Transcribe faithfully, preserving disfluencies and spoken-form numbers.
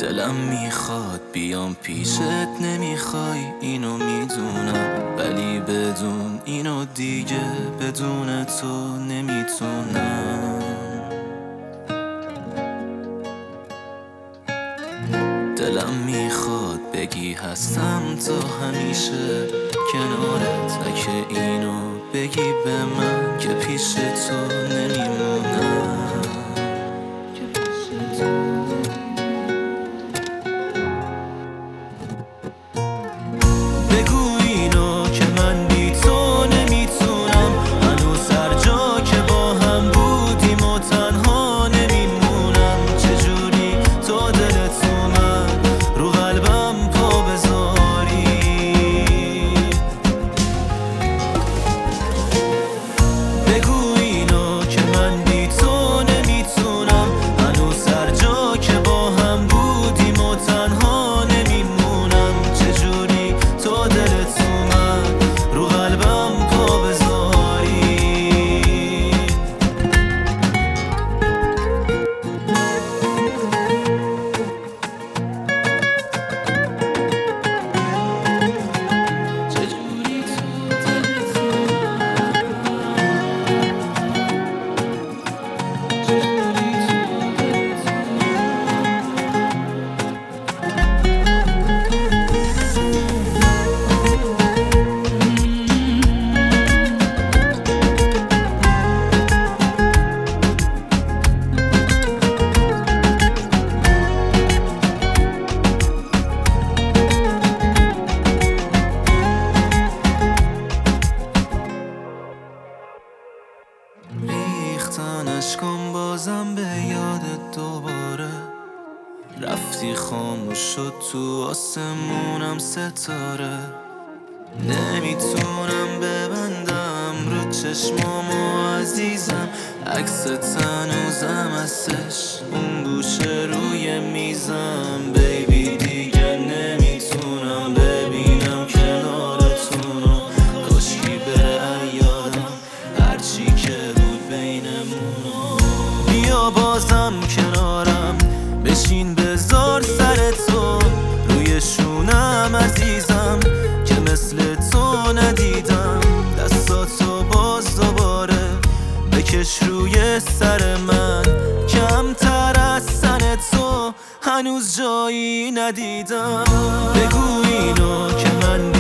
دلم میخواد بیام پیشت، نمیخوای اینو میدونم، ولی بدون اینو دیگه بدون تو نمیتونم. دلم میخواد بگی هستم تا همیشه کنارت، اگه اینو بگی به من که پیش تو نمیمونم. بگو اینو که من بی تو نمیتونم، هنوز هر جا که با هم بودیم و تنها نمیمونم. چجوری تو دلت اومد رو قلبم پا بذاری؟ بگو اینو که من بی تو نمیتونم، هنوز هر جا که با هم بودیم و تنها نمیمونم. چجوری تو دلت اومد رو قلبم پا بذاری؟ چجوری تو دلت ریختن اشکام بازم به یادت دوباره، رفتی خاموش شد تو آسمونم ستاره. نمیتونم ببندم رو چشمامو عزیزم، عکست هنوزم هستش اون گوشه روی میزم. بیبی دیگه نمیتونم ببینم کنارتونو، کاشکی بره یادم هرچی که بود بینمونو. بیا بازم کنارم بشین بذار سر تو روی شونم عزیزم، که مثل تو ندیدم. دستاتو باز دوباره بکش روی سر من، کمتر از سن تو هنوز جایی ندیدم. بگو اینو که من